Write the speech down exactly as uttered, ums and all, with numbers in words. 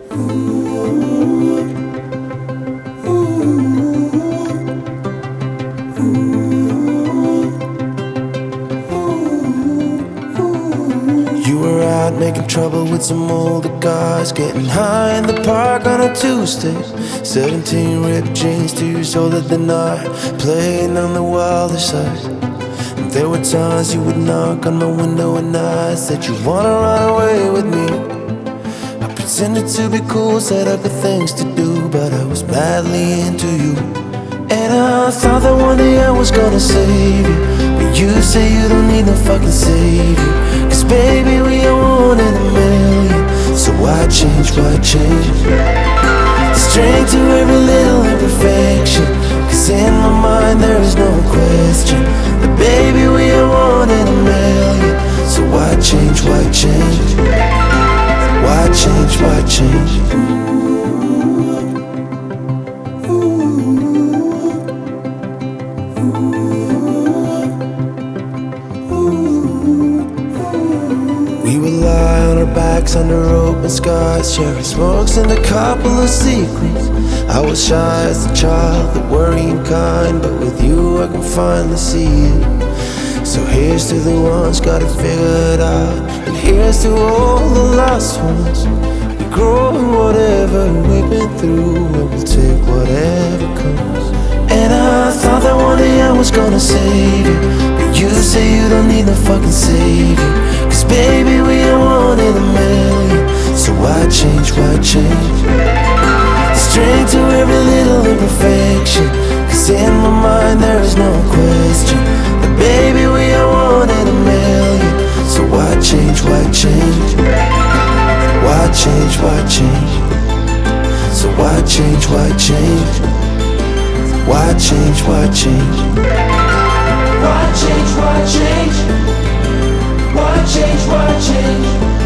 You were out making trouble with some older guys, getting high in the park on a Tuesday. Seventeen ripped jeans, two years older than I, playing on the wilder side. And there were times you would knock on my window and I said you wanna run away with me. I pretended to be cool, said I've got things to do, but I was madly into you. And I thought that one day I was gonna save you, but you say you don't need no fucking savior. Cause baby, we are one in a million. So why change, why change? Strength to every little imperfection. Cause in my mind there is no question that baby, we are one in a million. So why change, why change? Why change, why change? We would lie on our backs under open skies, sharing smokes and a couple of secrets. I was shy as a child, the worrying kind, but with you I can finally see it. So here's to the ones got it figured out, and here's to all the lost ones. We grow in whatever we've been through, and we'll take whatever comes. And I thought that one day I was gonna save you, but you say you don't need no fucking savior. Cause baby, we are one in a million. So why change, why change? Strength to every little imperfection. Cause in my mind there is no question that baby, we are one in a million. So why change, why change? Why change, why change? So why change, why change? Why change, why change? Why change, why change? Why change, why change?